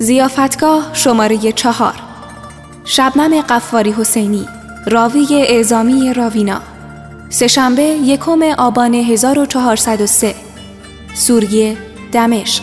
ضیافتگاه شماره 4. شبنم قفاری حسینی، راوی اعزامی راوینا. سه‌شنبه 1 آبان 1403. سوریه، دمشق.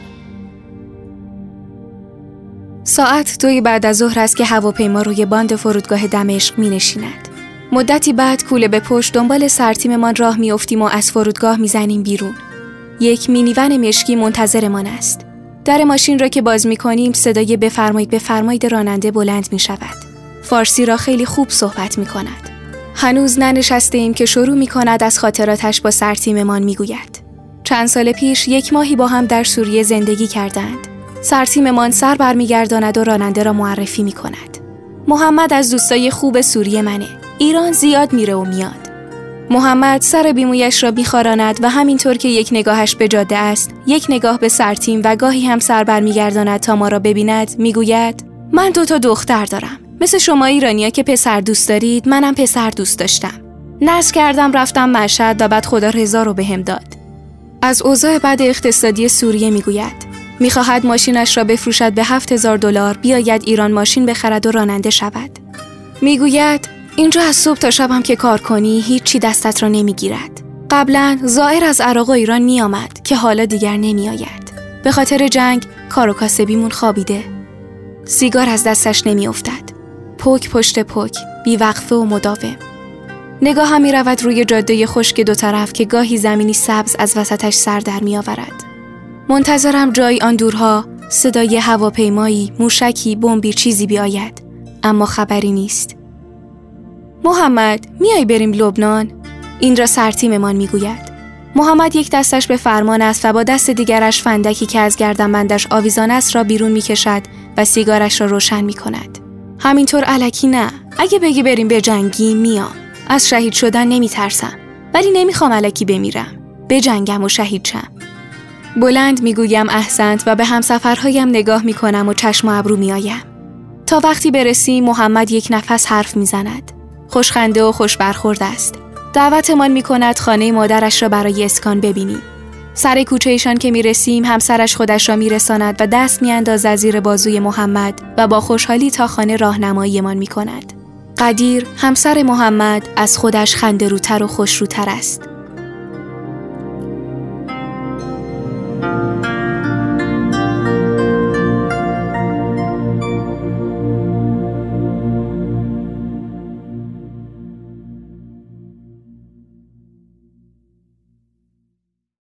ساعت 2 بعد از ظهر است که هواپیما روی باند فرودگاه دمشق می نشیند. مدتی بعد کوله به پشت دنبال سرتیممان راه می افتیم و از فرودگاه می زنیم بیرون. یک مینیون مشکی منتظرمان است. در ماشین را که باز می کنیم صدای بفرمایید راننده بلند می شود. فارسی را خیلی خوب صحبت می کند. هنوز ننشسته ایم که شروع می کند از خاطراتش با سرتیممان می گوید. چند سال پیش 1 ماهی با هم در سوریه زندگی کردند. سرتیممان سر برمیگرداند و راننده را معرفی می کند. محمد از دوستای خوب سوریه منه. ایران زیاد میره و میاد. محمد سر بیمویش را بیخاراند و همینطور که یک نگاهش به جاده است، یک نگاه به سرتیم و گاهی هم سر برمیگرداند تا ما را ببیند، میگوید من 2 دختر دارم. مثل شما ایرانیا که پسر دوست دارید، منم پسر دوست داشتم. نذر کردم رفتم مشهد و بعد خدا رضا رو بهم داد. از اوضاع بد اقتصادی سوریه میگوید. میخواهد ماشینش را بفروشد به $7,000 بیاید ایران ماشین بخرد و راننده شود. میگوید اینجا از صبح تا شبم که کار کنی هیچی دستت را نمیگیرد. قبلا زائر از عراق و ایران میآمد که حالا دیگر نمیآید. به خاطر جنگ کار و کاسبیمون خوابیده. سیگار از دستش نمیافتد. پک پشت پک، بیوقفه و مداوم. نگاهم میرود روی جاده خشک 2 طرف که گاهی زمینی سبز از وسطش سر در میآورد. منتظرم جای آن دورها صدای هواپیمایی، موشکی، بمبی چیزی بیاید، اما خبری نیست. محمد، میای بریم لبنان؟ این را سرتیممان میگوید. محمد یک دستش به فرمان است و با دست دیگرش فندکی که از گردنبندش آویزان است را بیرون میکشد و سیگارش را روشن میکند. همینطور الکی نه. اگه بگی بریم به جنگی میام. از شهید شدن نمیترسم، ولی نمیخوام الکی بمیرم. بجنگم و شهید شم. بلند میگویم احسنت و به همسفرهایم نگاه میکنم و چشم و ابرو میآیم. تا وقتی برسیم محمد یک نفس حرف میزند. خوشخنده و خوش برخورد است. دعوتمان میکند خانه مادرش را برای اسکان ببینیم. سر کوچه ایشان که میرسیم همسرش خودش را میرساند و دست میاندازد زیر بازوی محمد و با خوشحالی تا خانه راهنماییمان میکند. قدیر، همسر محمد، از خودش خنده‌روتر و خوشروتر است.